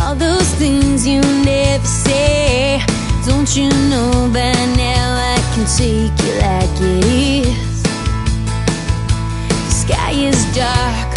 all those things you never say. Don't you know by now I can take you like it is? The sky is dark,